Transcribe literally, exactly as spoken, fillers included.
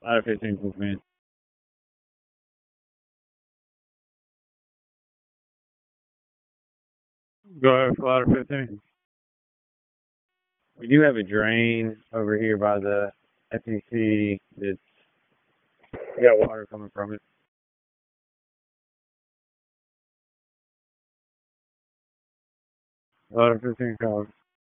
Ladder fifteen, full command. Go ahead for ladder fifteen. We do have a drain over here by the F E C that's got water coming from it. Ladder fifteen, cover.